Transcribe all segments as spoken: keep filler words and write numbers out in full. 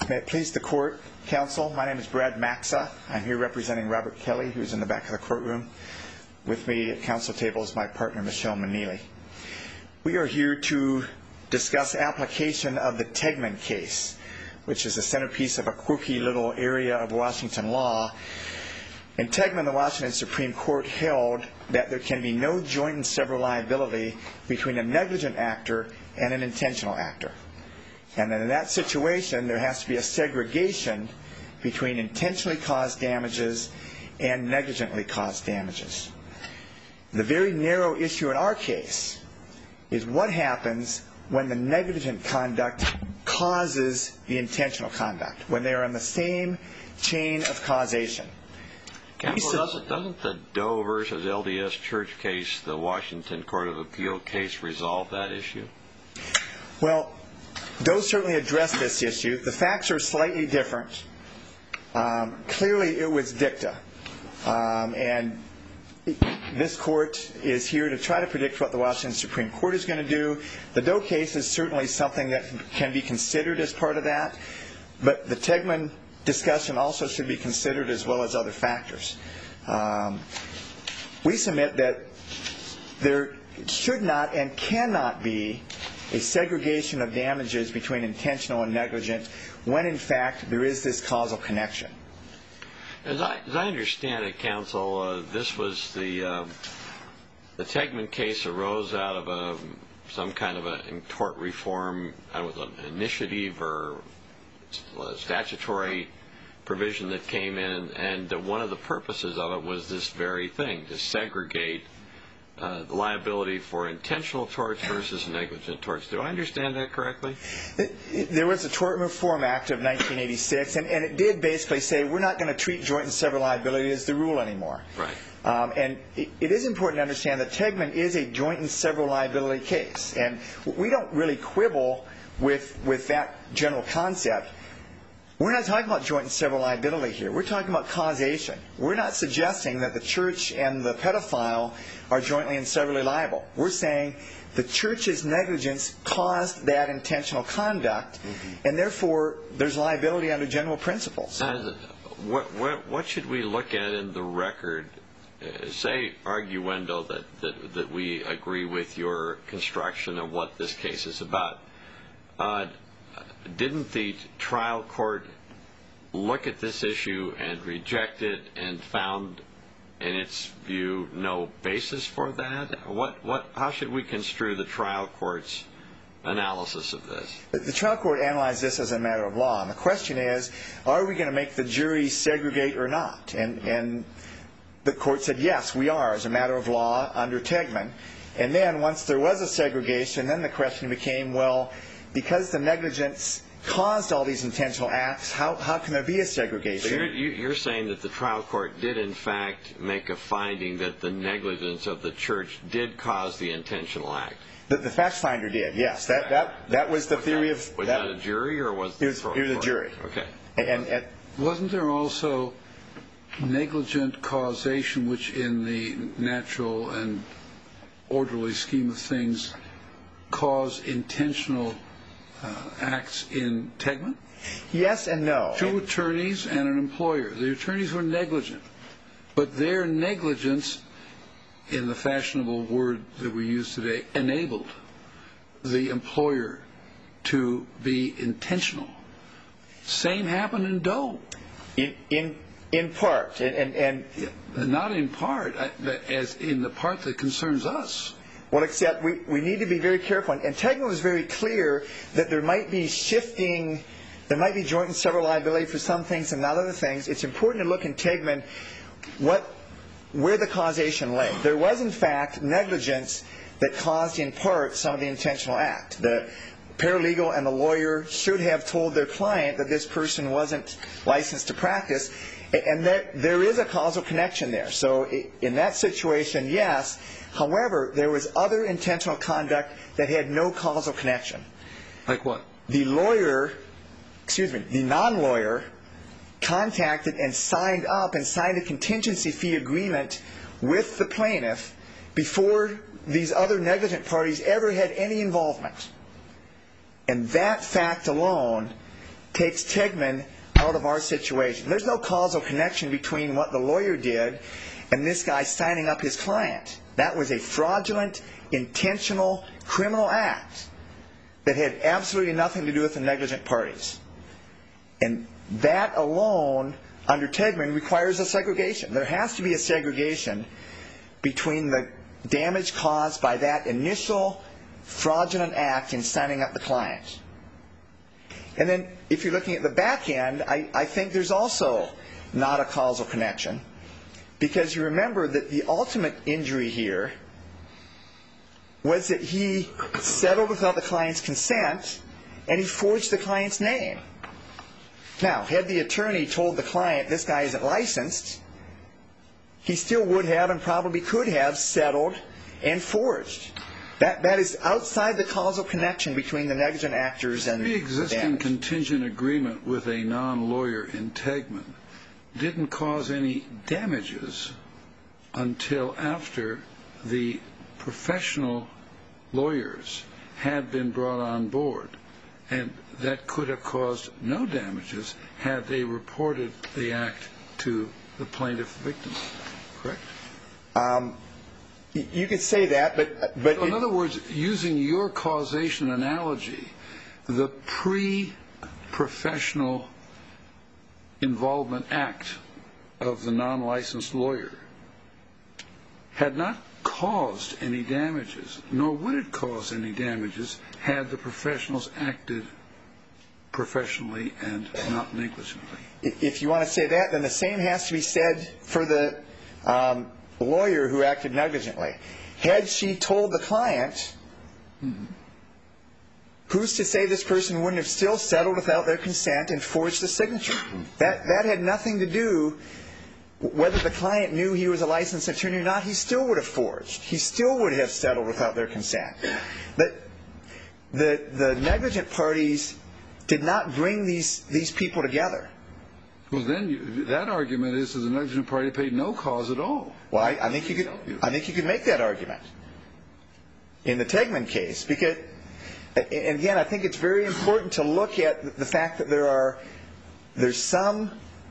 May it please the court, counsel, my name is Brad Maxa. I'm here representing Robert Kelly, who's in the back of the courtroom. With me at counsel table is my partner, Michelle Manili. We are here to discuss application of the Tegman case, which is the centerpiece of a quirky little area of Washington law. In Tegman, the Washington Supreme Court held that there can be no joint and several liability between a negligent actor and an intentional actor. And then in that situation, there has to be a segregation between intentionally caused damages and negligently caused damages. The very narrow issue in our case is what happens when the negligent conduct causes the intentional conduct, when they are in the same chain of causation. Counsel, doesn't, doesn't the Doe versus L D S Church case, the Washington Court of Appeal case, resolve that issue? Well, Doe certainly addressed this issue. The facts are slightly different. Um, clearly, it was dicta. Um, and this court is here to try to predict what the Washington Supreme Court is going to do. The Doe case is certainly something that can be considered as part of that. But the Tegman discussion also should be considered as well as other factors. Um, we submit that there should not and cannot be a segregation of damages between intentional and negligent when, in fact, there is this causal connection. As I, as I understand it, counsel, uh, this was the uh, the Tegman case arose out of a, some kind of a tort reform, I don't know, an initiative or a statutory provision that came in, and uh, one of the purposes of it was this very thing, to segregate Uh, the liability for intentional torts versus negligent torts. Do I understand that correctly? It, it, there was a Tort Reform Act of nineteen eighty-six, and, and it did basically say we're not going to treat joint and several liability as the rule anymore. Right. Um, and it, it is important to understand that Tegman is a joint and several liability case, and we don't really quibble with with that general concept. We're not talking about joint and several liability here. We're talking about causation. We're not suggesting that the church and the pedophile are jointly and severally liable. We're saying the church's negligence caused that intentional conduct, mm-hmm. and therefore there's liability under general principles. Now, what, what, what should we look at in the record? Uh, say, arguendo, that, that, that we agree with your construction of what this case is about. Uh, Didn't the trial court look at this issue and reject it and found, in its view, no basis for that? What, what, how should we construe the trial court's analysis of this? The trial court analyzed this as a matter of law, and the question is, are we going to make the jury segregate or not? And, and the court said, yes, we are, as a matter of law, under Tegman. And then, once there was a segregation, then the question became, well, because the negligence caused all these intentional acts, how, how can there be a segregation? So you're, you're saying that the trial court did, in fact, make a finding that the negligence of the church did cause the intentional act? The, the fact finder did, yes. That that, that was the was theory that, of... Was that, that a jury, or was it was, the it was a jury. Okay. And, and, and wasn't there also negligent causation, which in the natural and orderly scheme of things cause intentional Uh, acts in Tegman? Yes and no. Two attorneys and an employer. The attorneys were negligent, but their negligence, in the fashionable word that we use today, enabled the employer to be intentional. Same happened in Doe. In in in part, and and, and yeah, not in part, as in the part that concerns us. Well, except we, we need to be very careful. And Tegman was very clear that there might be shifting, there might be joint and several liability for some things and not other things. It's important to look in Tegman what, where the causation lay. There was, in fact, negligence that caused, in part, some of the intentional act. The paralegal and the lawyer should have told their client that this person wasn't licensed to practice. And there, there is a causal connection there. So in that situation, yes. However, there was other intentional conduct that had no causal connection. Like what? The lawyer, excuse me, the non-lawyer contacted and signed up and signed a contingency fee agreement with the plaintiff before these other negligent parties ever had any involvement. And that fact alone takes Tegman out of our situation. There's no causal connection between what the lawyer did and this guy signing up his client. That was a fraudulent, intentional, criminal act that had absolutely nothing to do with the negligent parties. And that alone, under Tegman, requires a segregation. There has to be a segregation between the damage caused by that initial fraudulent act in signing up the client. And then if you're looking at the back end, I, I think there's also not a causal connection, because you remember that the ultimate injury here was that he settled without the client's consent and he forged the client's name. Now, had the attorney told the client this guy isn't licensed, he still would have and probably could have settled and forged. That, that is outside the causal connection between the negligent actors and the damage. The pre-existing contingent agreement with a non-lawyer in Tegman didn't cause any damages until after the professional lawyers had been brought on board. And that could have caused no damages had they reported the act to the plaintiff victim. Correct? Um, you could say that, but... but so in other words, using your causation analogy, the pre-professional involvement act of the non-licensed lawyer had not caused any damages, nor would it cause any damages had the professionals acted professionally and not negligently. If you want to say that, then the same has to be said for the um, lawyer who acted negligently. Had she told the client, mm-hmm. who's to say this person wouldn't have still settled without their consent and forged the signature? Mm-hmm. That, that had nothing to do, whether the client knew he was a licensed attorney or not, he still would have forged. He still would have settled without their consent. But the, the negligent parties did not bring these, these people together. Well, then you, that argument is that the negligent party paid no cause at all. Well, I, I think you could. I think you could make that argument in the Tegman case, because, and again, I think it's very important to look at the fact that there are there's some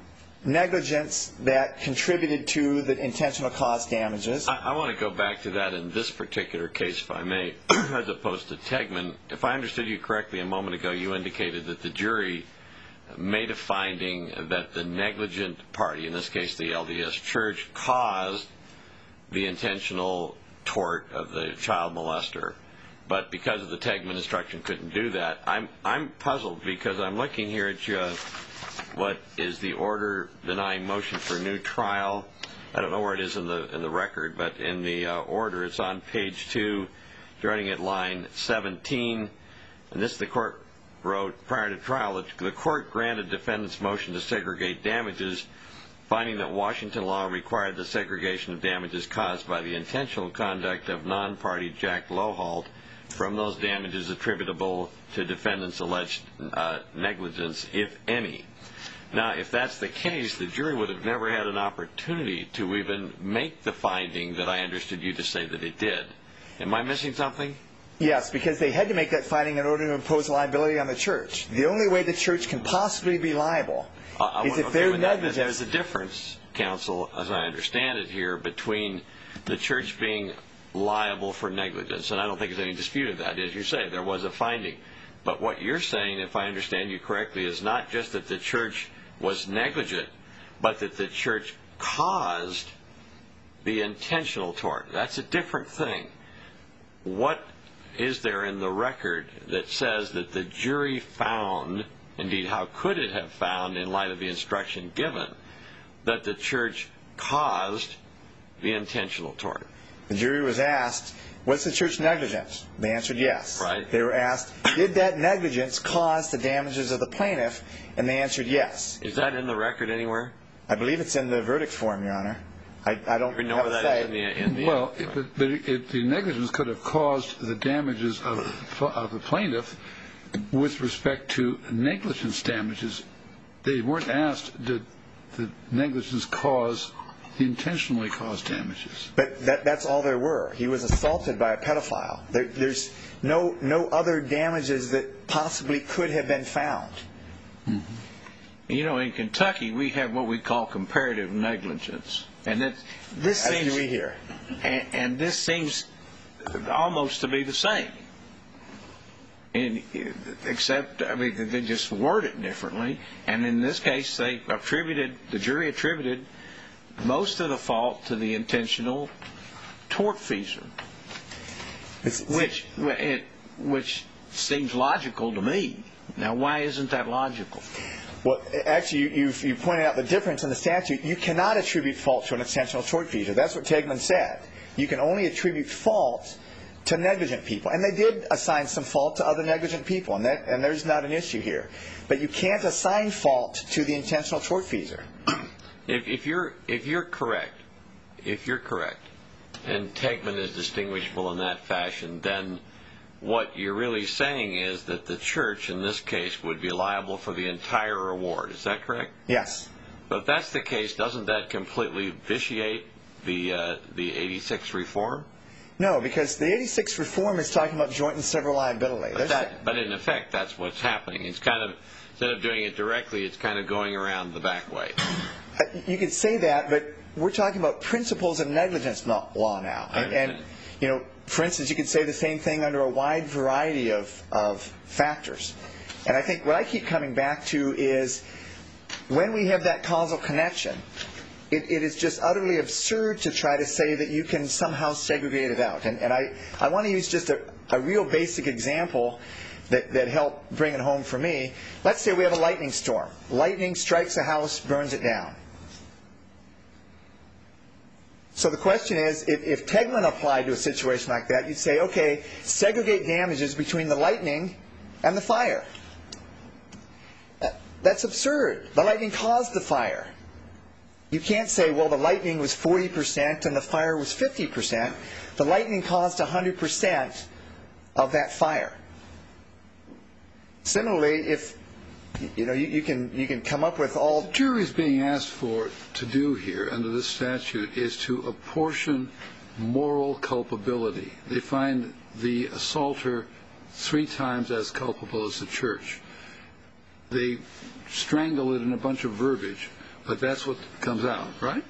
negligence that contributed to the intentional cause damages. I, I want to go back to that in this particular case, if I may, as opposed to Tegman. If I understood you correctly a moment ago, you indicated that the jury made a finding that the negligent party, in this case the L D S Church, caused the intentional tort of the child molester. But because of the Tegman instruction couldn't do that. I'm I'm puzzled because I'm looking here at you, uh, what is the order denying motion for a new trial. I don't know where it is in the in the record, but in the uh, order it's on page two, starting at line seventeen. And this the court wrote prior to trial that the court granted defendant's motion to segregate damages, finding that Washington law required the segregation of damages caused by the intentional conduct of non-party Jack Lowholt from those damages attributable to defendant's alleged uh, negligence, if any. Now, if that's the case, the jury would have never had an opportunity to even make the finding that I understood you to say that it did. Am I missing something? Yes, because they had to make that finding in order to impose liability on the church. The only way the church can possibly be liable uh, is if okay, they're negligent. There's a difference, counsel, as I understand it here, between the church being liable for negligence, and I don't think there's any dispute of that. As you say, there was a finding. But what you're saying, if I understand you correctly, is not just that the church was negligent, but that the church caused the intentional tort. That's a different thing. What is there in the record that says that the jury found, indeed how could it have found in light of the instruction given, that the church caused the intentional tort? The jury was asked, was the church negligent? They answered yes. Right. They were asked, did that negligence cause the damages of the plaintiff? And they answered yes. Is that in the record anywhere? I believe it's in the verdict form, Your Honor. I, I don't know have where a that say. is in the, in the well, it, but, but it, the negligence could have caused the damages of, of the plaintiff with respect to negligence damages. They weren't asked, did the negligence cause the intentionally caused damages? But that, that's all there were. He was assaulted by a pedophile. There, there's no no other damages that possibly could have been found. Mm-hmm. You know, in Kentucky, we have what we call comparative negligence. And that, this As seems, do we here. And, and this seems almost to be the same. In, except, I mean, they just word it differently. And in this case, they attributed, the jury attributed most of the fault to the intentional tortfeasor, which, it, which seems logical to me. Now, why isn't that logical? Well, actually, you, you, you pointed out the difference in the statute. You cannot attribute fault to an intentional tortfeasor. That's what Tegman said. You can only attribute fault to negligent people. And they did assign some fault to other negligent people, and, that, and there's not an issue here. But you can't assign fault to the intentional tortfeasor. If, if you're if you're correct, if you're correct, and Tegman is distinguishable in that fashion, then what you're really saying is that the church, in this case, would be liable for the entire award. Is that correct? Yes. But if that's the case, doesn't that completely vitiate the uh, the eighty-six reform? No, because the eighty-six reform is talking about joint and several liability. But, that, but in effect, that's what's happening. It's kind of, instead of doing it directly, it's kind of going around the back way. You could say that, but we're talking about principles of negligence law now. And, and, you know, for instance, you could say the same thing under a wide variety of, of factors. And I think what I keep coming back to is when we have that causal connection, It, it is just utterly absurd to try to say that you can somehow segregate it out. And, and I, I want to use just a, a real basic example that, that helped bring it home for me. Let's say we have a lightning storm. Lightning strikes a house, burns it down. So the question is, if, if Tegman applied to a situation like that, you'd say, okay, segregate damages between the lightning and the fire. That's absurd. The lightning caused the fire. You can't say, well, the lightning was forty percent and the fire was fifty percent. The lightning caused one hundred percent of that fire. Similarly, if you know, you, you can you can come up with all. The jury is being asked for to do here under this statute is to apportion moral culpability. They find the assaulter three times as culpable as the church. They strangle it in a bunch of verbiage. But that's what comes out, right?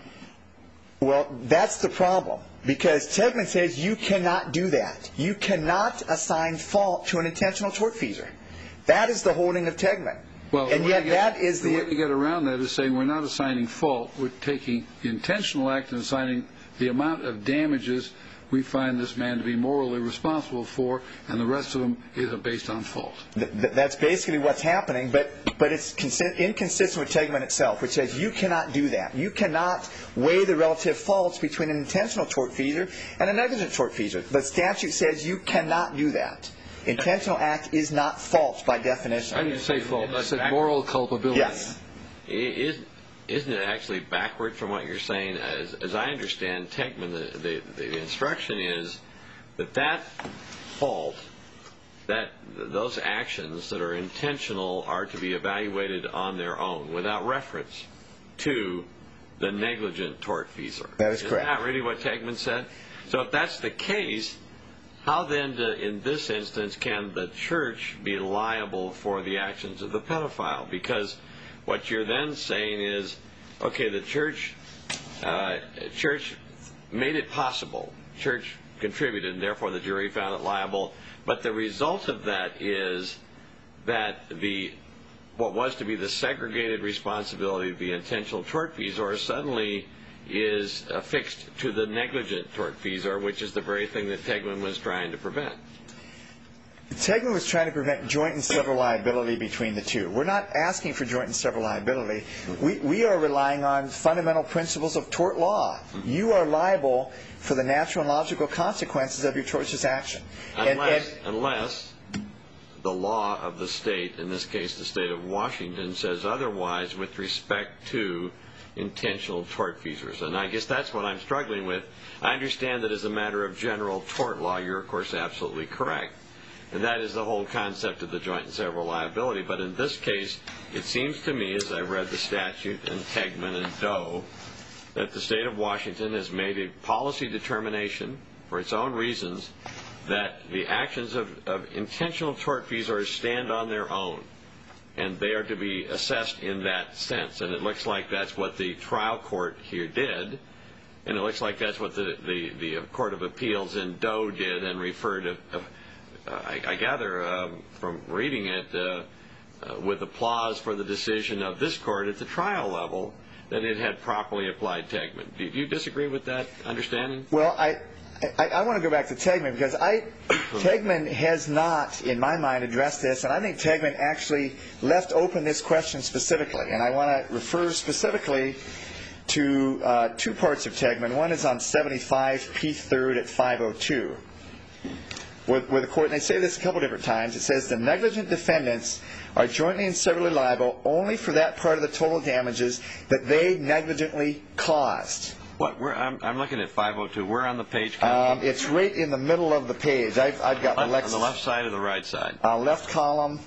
Well, that's the problem. Because Tegman says you cannot do that. You cannot assign fault to an intentional tortfeasor. That is the holding of Tegman. Well, and yet get, that is the... The way to get around that is saying we're not assigning fault. We're taking the intentional act and assigning the amount of damages we find this man to be morally responsible for, and the rest of them is based on fault. Th- that's basically what's happening, but but it's consi- inconsistent with Tegman itself, which says you cannot do that. You cannot weigh the relative faults between an intentional tortfeasor and a negligent tortfeasor. The statute says you cannot do that. Intentional act is not fault by definition. I didn't say fault. I said moral culpability. Yes. Is, isn't it actually backward from what you're saying? As, as I understand Tegman, the, the, the instruction is that that fault, that those actions that are intentional are to be evaluated on their own without reference to the negligent tortfeasor. That is correct. Isn't that really what Tegman said? So if that's the case, how then, do, in this instance, can the church be liable for the actions of the pedophile? Because what you're then saying is, okay, the church, uh, church made it possible. Church contributed, and therefore the jury found it liable. But the result of that is that the what was to be the segregated responsibility of the intentional tortfeasor suddenly is affixed to the negligent tortfeasor, which is the very thing that Tegman was trying to prevent. Tegman was trying to prevent joint and several liability between the two. We're not asking for joint and several liability. We, we are relying on fundamental principles of tort law. You are liable for the natural and logical consequences of your tortious action. Unless, and, and, unless the law of the state, in this case the state of Washington, says otherwise with respect to intentional tortfeasors. And I guess that's what I'm struggling with. I understand that as a matter of general tort law, you're, of course, absolutely correct. And that is the whole concept of the joint and several liability. But in this case, it seems to me, as I read the statute and Tegman and Doe, that the state of Washington has made a policy determination for its own reasons that the actions of, of intentional tortfeasors stand on their own. and they are to be assessed in that sense. And it looks like that's what the trial court here did, and it looks like that's what the, the, the Court of Appeals in Doe did, and referred to, uh, I, I gather um, from reading it, uh, uh, with applause for the decision of this court at the trial level, that it had properly applied Tegman. Do you disagree with that understanding? Well, I... I, I want to go back to Tegman because I, Tegman has not, in my mind, addressed this, and I think Tegman actually left open this question specifically. And I want to refer specifically to uh, two parts of Tegman. One is on seventy-five P third at five oh two, where, where the court, and they say this a couple different times, it says the negligent defendants are jointly and severally liable only for that part of the total damages that they negligently caused. What? We're, I'm, I'm looking at five oh two. Where on the page? Um, it's right in the middle of the page. I've, I've got left, the Lexis. On the left side or the right side? Uh, left column,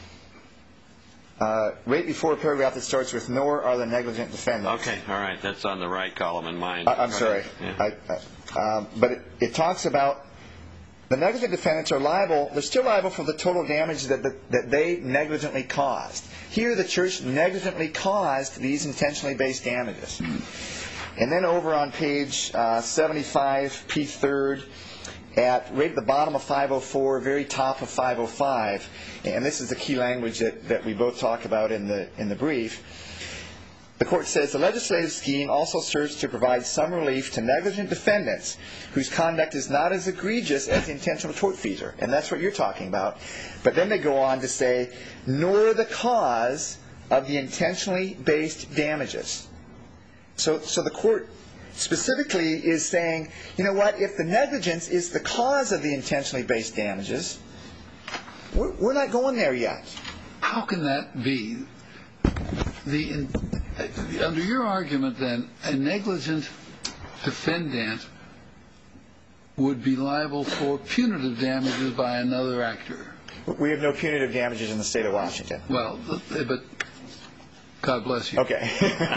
uh, right before a paragraph that starts with, nor are the negligent defendants. Okay, all right. That's on the right column in mine. I, I'm sorry. Yeah. I, I, um, but it, it talks about the negligent defendants are liable. They're still liable for the total damage that, that, that they negligently caused. Here, the church negligently caused these intentionally based damages. And then over on page uh, seventy-five P third, at right at the bottom of five oh four, very top of five oh five, and this is the key language that, that we both talk about in the in the brief. The court says the legislative scheme also serves to provide some relief to negligent defendants whose conduct is not as egregious as the intentional tortfeasor, and that's what you're talking about. But then they go on to say, nor the cause of the intentionally based damages. So, so the court specifically is saying, you know what, if the negligence is the cause of the intentionally based damages, we're, we're not going there yet. How can that be? The, in, under your argument, then, a negligent defendant would be liable for punitive damages by another actor. We have no punitive damages in the state of Washington. Well, but God bless you. Okay.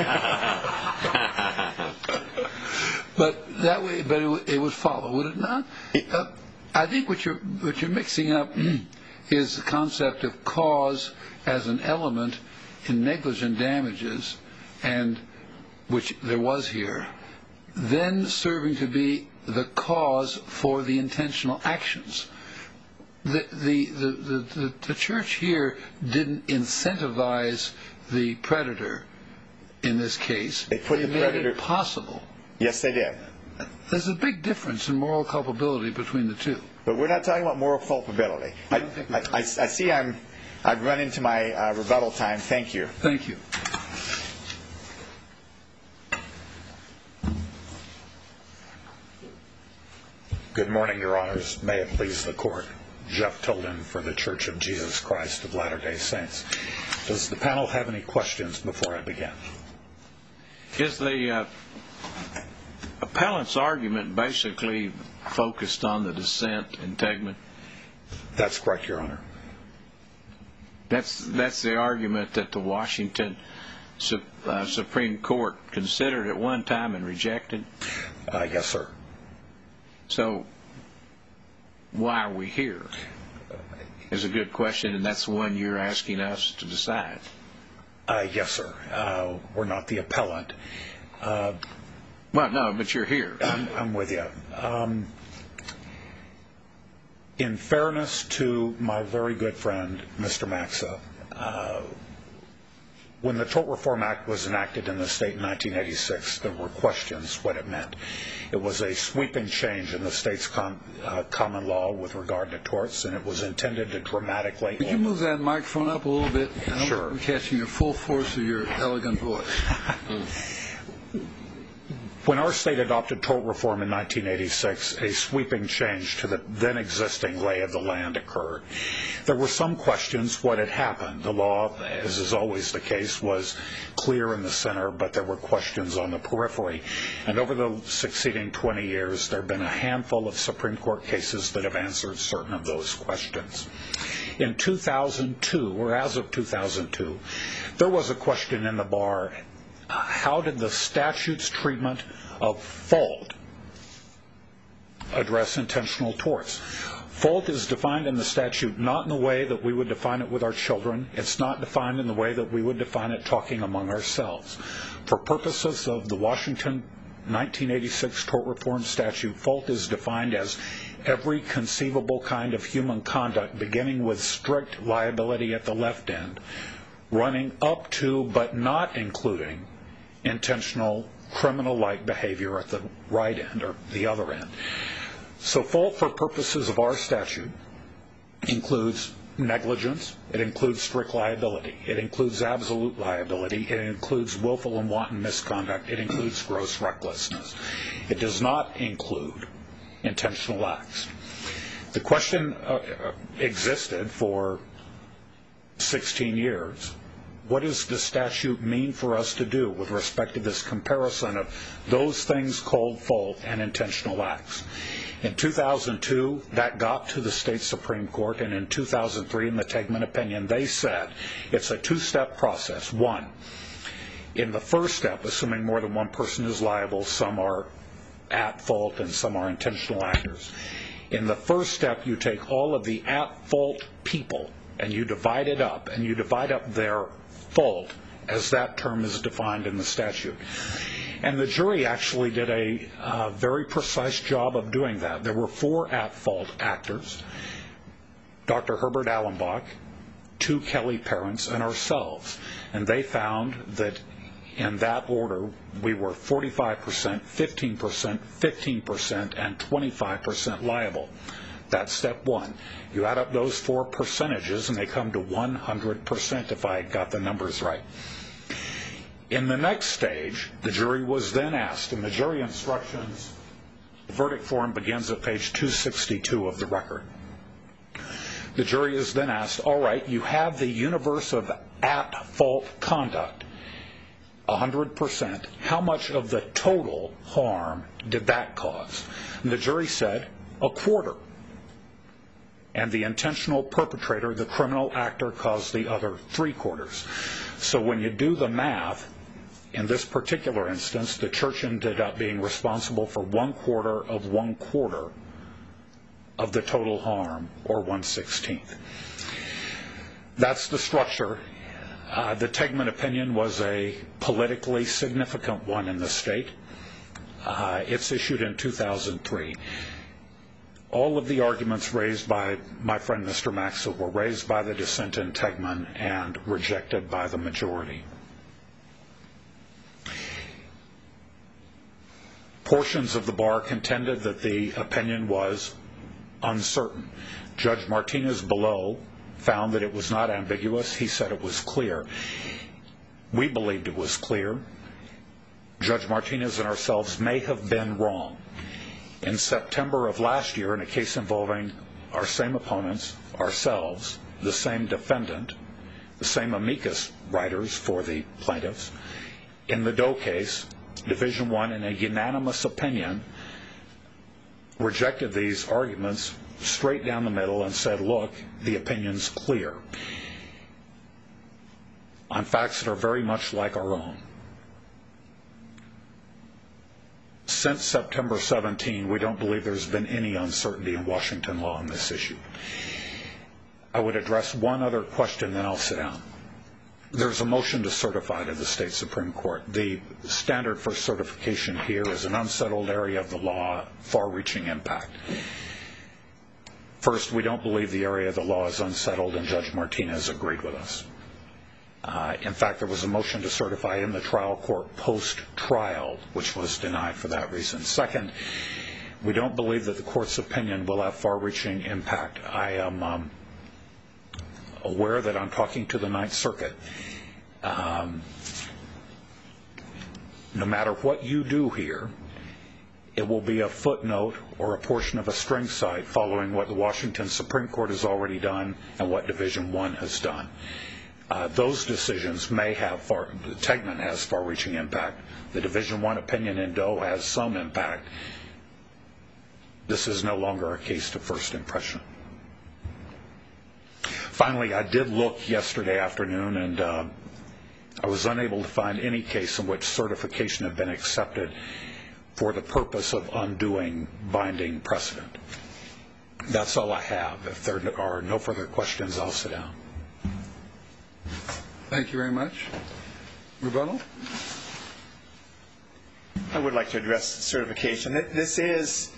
But that way, but it, it would follow, would it not? Uh, I think what you're what you're mixing up is the concept of cause as an element in negligent damages, and which there was here, then serving to be the cause for the intentional actions. The the the the, the, the church here didn't incentivize the predator in this case. They put the made predator it possible. Yes, they did. There's a big difference in moral culpability between the two. But we're not talking about moral culpability. I, I, I, I see I'm, I've run into my uh, rebuttal time. Thank you. Thank you. Good morning, Your Honors. May it please the Court. Jeff Tilden for the Church of Jesus Christ of Latter-day Saints. Does the panel have any questions before I begin? Is the uh, appellant's argument basically focused on the dissent in Tegman? That's correct, Your Honor. That's that's the argument that the Washington Su- uh, Supreme Court considered at one time and rejected? Uh, yes, sir. So why are we here is a good question, and that's the one you're asking us to decide. Uh, yes, sir. Uh, we're not the appellant. Uh, well, no, but you're here. I'm, I'm with you. Um, in fairness to my very good friend, Mister Maxa, uh, when the Tort Reform Act was enacted in the state in nineteen eighty-six, there were questions what it meant. It was a sweeping change in the state's com- uh, common law with regard to torts, and it was intended to dramatically... Could you move that microphone up a little bit? Sure. I'm catching the full force of your elegant voice. When our state adopted tort reform in nineteen eighty-six, a sweeping change to the then existing lay of the land occurred. There were some questions what had happened. The law, as is always the case, was clear in the center, but there were questions on the periphery. And over the succeeding twenty years, there have been a handful of Supreme Court cases that have answered certain of those questions. In two thousand two, or as of two thousand two, there was a question in the bar: how did the statute's treatment of fault address intentional torts? Fault is defined in the statute not in the way that we would define it with our children. It's not defined in the way that we would define it talking among ourselves. For purposes of the Washington nineteen eighty-six Tort Reform Statute, fault is defined as every conceivable kind of human conduct, beginning with strict liability at the left end, running up to but not including intentional criminal-like behavior at the right end or the other end. So fault for purposes of our statute includes negligence, it includes strict liability, it includes absolute liability, it includes willful and wanton misconduct, it includes gross recklessness. It does not include intentional acts. The question uh, existed for sixteen years. What does the statute mean for us to do with respect to this comparison of those things called fault and intentional acts? In two thousand two, that got to the state Supreme Court, and in two thousand three, in the Tegman opinion, they said it's a two-step process. One, in the first step, assuming more than one person is liable, some are at fault and some are intentional actors. In the first step, you take all of the at-fault people and you divide it up, and you divide up their fault as that term is defined in the statute. And the jury actually did a uh, very precise job of doing that. There were four at-fault actors, Doctor Herbert Allenbach, two Kelly parents, and ourselves. And they found that in that order, we were forty-five percent, fifteen percent, fifteen percent, and twenty-five percent liable. That's step one. You add up those four percentages, and they come to one hundred percent, if I got the numbers right. In the next stage, the jury was then asked, and the jury instructions, the verdict form begins at page two sixty-two of the record. The jury is then asked, all right, you have the universe of at-fault conduct, one hundred percent. How much of the total harm did that cause? And the jury said, a quarter. And the intentional perpetrator, the criminal actor, caused the other three quarters. So when you do the math, in this particular instance, the church ended up being responsible for one quarter of one quarter of the total harm, or one sixteenth. That's the structure. Uh, the Tegman opinion was a politically significant one in the state. Uh, it's issued in two thousand three. All of the arguments raised by my friend Mister Maxa were raised by the dissent in Tegman and rejected by the majority. Portions of the bar contended that the opinion was uncertain. Judge Martinez below found that it was not ambiguous. He said it was clear. We believed it was clear. Judge Martinez and ourselves may have been wrong. In September of last year, in a case involving our same opponents, ourselves, the same defendant, the same amicus writers for the plaintiffs, in the Doe case, Division One, in a unanimous opinion, rejected these arguments straight down the middle and said, look, the opinion's clear on facts that are very much like our own. Since September seventeenth, we don't believe there's been any uncertainty in Washington law on this issue. I would address one other question, then I'll sit down. There's a motion to certify to the state Supreme Court. The standard for certification here is an unsettled area of the law, far-reaching impact. First, we don't believe the area of the law is unsettled, and Judge Martinez agreed with us. Uh, in fact, there was a motion to certify in the trial court post-trial, which was denied for that reason. Second, we don't believe that the court's opinion will have far-reaching impact. I am um, aware that I'm talking to the Ninth Circuit. Um, no matter what you do here, it will be a footnote or a portion of a string site following what the Washington Supreme Court has already done and what Division One has done. Uh, those decisions may have far, Tegman has far-reaching impact. The Division One opinion in Doe has some impact. This is no longer a case to first impression. Finally, I did look yesterday afternoon, and uh, I was unable to find any case in which certification had been accepted for the purpose of undoing binding precedent. That's all I have. If there are no further questions, I'll sit down. Thank you very much. Rebuttal? I would like to address certification. This is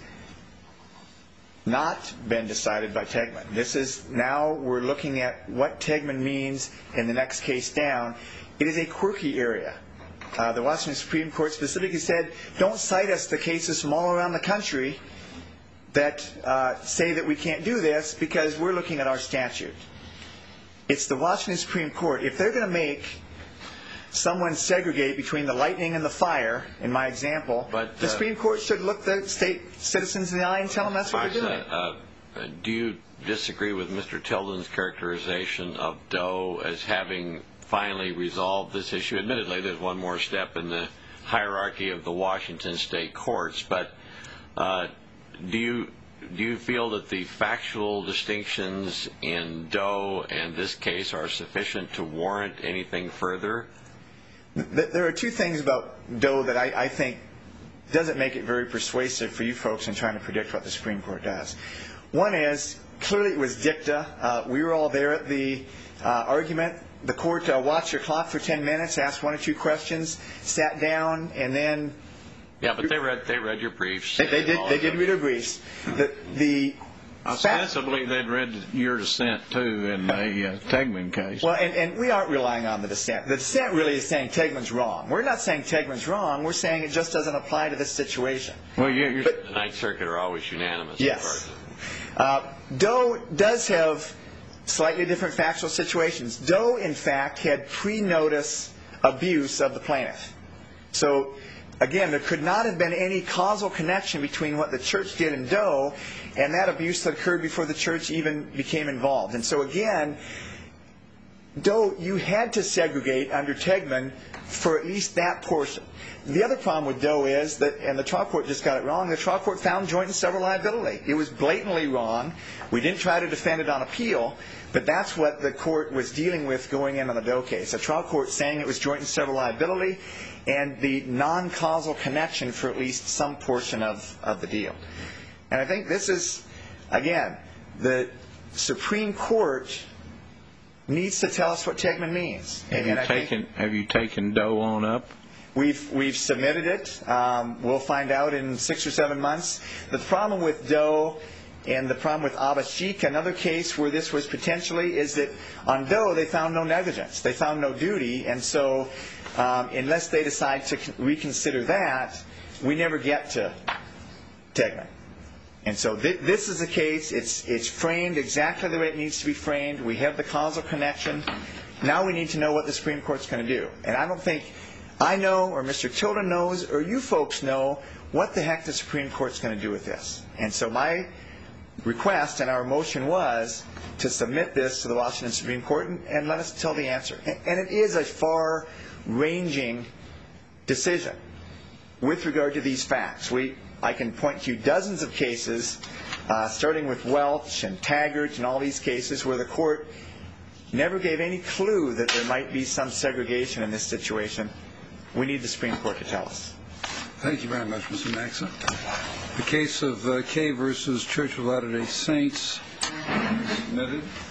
not been decided by Tegman. This is now we're looking at what Tegman means in the next case down. It is a quirky area. Uh, the Washington Supreme Court specifically said, don't cite us the cases from all around the country that uh, say that we can't do this because we're looking at our statute. It's the Washington Supreme Court. If they're going to make someone segregate between the lightning and the fire, in my example, but, uh, the Supreme Court should look the state citizens in the eye and tell them that's what they're doing. Uh, do you disagree with Mister Tilden's characterization of Doe as having finally resolved this issue? Admittedly, there's one more step in the hierarchy of the Washington state courts, but uh, do you do you feel that the factual distinctions in Doe and this case are sufficient to warrant anything further? There are two things about Doe that I, I think doesn't make it very persuasive for you folks in trying to predict what the Supreme Court does. One is, clearly it was dicta. Uh, we were all there at the uh, argument. The court uh, watched your clock for ten minutes, asked one or two questions, sat down, and then... Yeah, but they read they read your briefs. They, they did They did read our briefs. The... the Ostensibly, they'd read your dissent, too, in the uh, Tegman case. Well, and, and we aren't relying on the dissent. The dissent really is saying Tegman's wrong. We're not saying Tegman's wrong. We're saying it just doesn't apply to this situation. Well, you're, you're But, The Ninth Circuit are always unanimous. yes. Uh, Doe does have slightly different factual situations. Doe, in fact, had pre-notice abuse of the plaintiff. So, again, there could not have been any causal connection between what the church did in Doe and that abuse that occurred before the church even became involved. And so, again, Doe, you had to segregate under Tegman for at least that portion. The other problem with Doe is that, and the trial court just got it wrong, the trial court found joint and several liability. It was blatantly wrong. We didn't try to defend it on appeal, but that's what the court was dealing with going in on the Doe case. The trial court saying it was joint and several liability and the non-causal connection for at least some portion of, of the deal. And I think this is, again, the Supreme Court needs to tell us what Tegman means. have, And, you and I taken, think have you taken Doe on up? We've we've submitted it. Um, we'll find out in six or seven months. The problem with Doe and the problem with Abashik, another case where this was potentially, is that on Doe they found no negligence. They found no duty. And so um, unless they decide to reconsider that, we never get to Tegman. And so th- this is a case, it's it's framed exactly the way it needs to be framed. We have the causal connection. Now we need to know what the Supreme Court's going to do. And I don't think I know, or Mister Tilden knows, or you folks know what the heck the Supreme Court's going to do with this. And so my request and our motion was to submit this to the Washington Supreme Court and, and let us tell the answer. And, and it is a far-ranging decision with regard to these facts. We, I can point to dozens of cases, uh, starting with Welch and Taggart and all these cases where the court never gave any clue that there might be some segregation in this situation. We need the Supreme Court to tell us. Thank you very much, Mister Maxa. The case of uh, Kay versus Church of Latter-day Saints is submitted.